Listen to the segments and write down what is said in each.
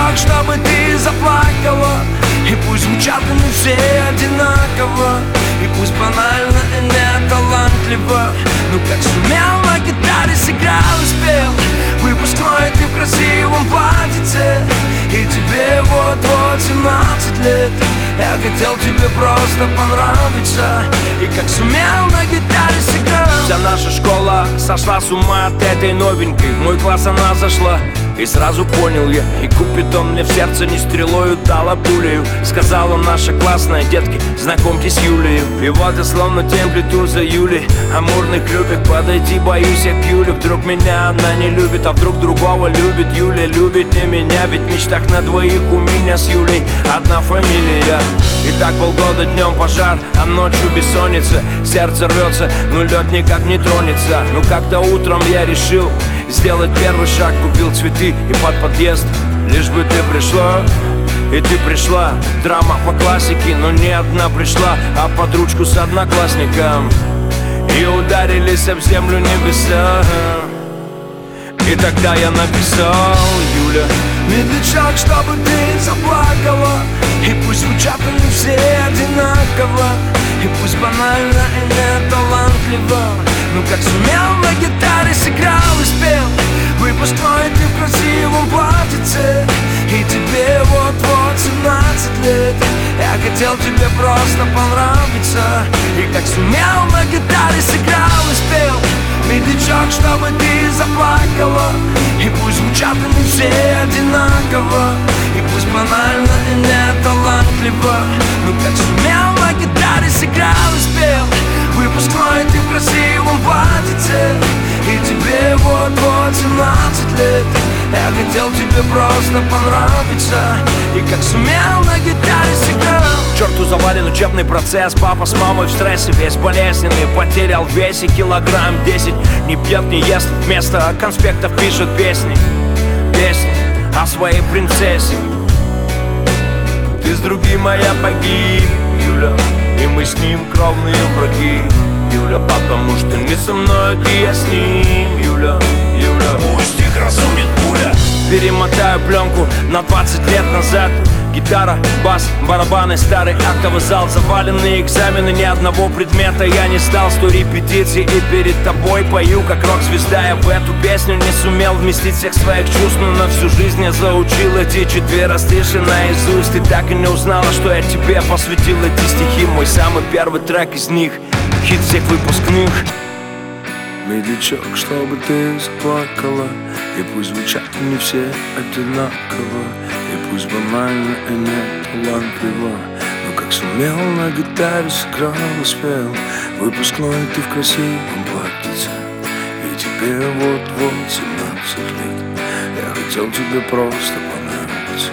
медлячок, чтобы ты заплакала. И пусть звучат они все одинаково, и пусть банально и не талантливо, но как сумел на гитаре сыграл и спел. Выпускной ты в красивом платьице, и тебе вот-вот 17 лет. Я хотел тебе просто понравиться, и как сумел на гитаре сыграл. Вся наша школа сошла с ума от этой новенькой. В мой класс она зашла, и сразу понял я, и Купидон мне в сердце не стрелою дала пулею. Сказала наша классная: детки, знакомьтесь с Юлею. И вот я словно темплиту за Юлей, амурных любит подойти, боюсь я к Юле. Вдруг меня она не любит, а вдруг другого любит. Юля любит не меня, ведь в мечтах на двоих у меня с Юлей одна фамилия. И так полгода днем пожар, а ночью бессонница. Сердце рвется, но лед никак не тронется. Но как-то утром я решил сделать первый шаг, купил цветы и под подъезд. Лишь бы ты пришла, и ты пришла. Драма по классике, но не одна пришла, а под ручку с одноклассником. И ударились об землю небеса. И тогда я написал: Юля, медлячок, чтобы ты заплакала. И пусть звучат они все одинаково, и пусть банально и не талантливо, но как сумел на гитаре сыграл и спел. Выпускной ты в красивом платьице, и тебе вот-вот 17 лет. Я хотел тебе просто понравиться, и как сумел на гитаре сыграл и спел. Медлячок, чтобы ты заплакала, и пусть звучат они все одинаково, и пусть банально и не талантливо, но как сумел на гитаре сыграл и спел. Выпускной ты в красивом платьице, и тебе вот-вот 17 лет. Я хотел тебе просто понравиться, и как сумел на гитаре сыграл. Черту завален учебный процесс, папа с мамой в стрессе, весь болезненный, потерял в весе килограмм 10. Не пьет, не ест, вместо конспектов пишет песни. Песни о своей принцессе. Ты с другим, а я погиб, Юля, и мы с ним кровные враги, Юля, потому что не со мной, ты я с ним, Юля, Юля. Пусть их разумит пуля. Перемотаю пленку на 20 лет назад. Гитара, бас, барабаны, старый актовый зал. Заваленные экзамены, ни одного предмета я не сдал. 100 репетиций и перед тобой пою как рок-звезда. Я в эту песню не сумел вместить всех своих чувств, но на всю жизнь я заучил эти 4 стиши наизусть. Ты так и не узнала, что я тебе посвятил эти стихи. Мой самый первый трек из них, хит всех выпускных. Медлячок, чтобы ты заплакала, и пусть звучат они все одинаково, и пусть банально и не талантливо, но как сумел на гитаре сыграл и спел. Выпускной ты в красивом платьице, и тебе вот-вот 17 лет. Я хотел тебе просто понравиться.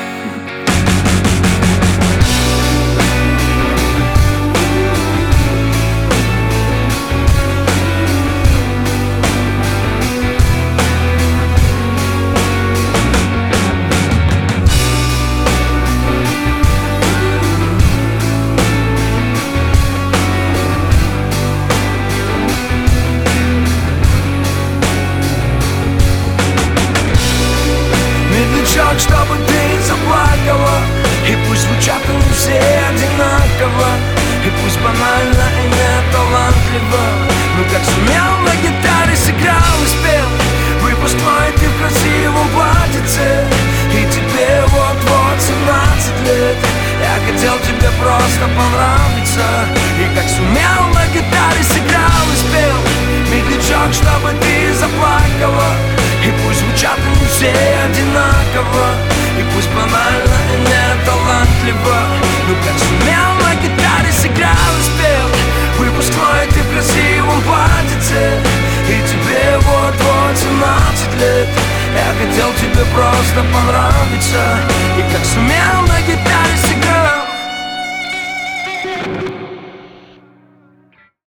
Чтобы ты заплакала, и пусть звучат они все одинаково, и пусть банально и не талантливо, но как сумел на гитаре сыграл и спел. Выпускной ты в красивом платьице, и тебе вот-вот 17 лет. Я хотел тебе просто понравиться, и как сумел на гитаре сыграл и спел. Медлячок, чтобы ты заплакала, и пусть звучат они все одинаково, и пусть банально и не талантливо, но как сумел на гитаре сыграл и спел. Выпускной ты в красивом платьице, и тебе вот-вот 17 лет. Я хотел тебе просто понравиться, и как сумел на гитаре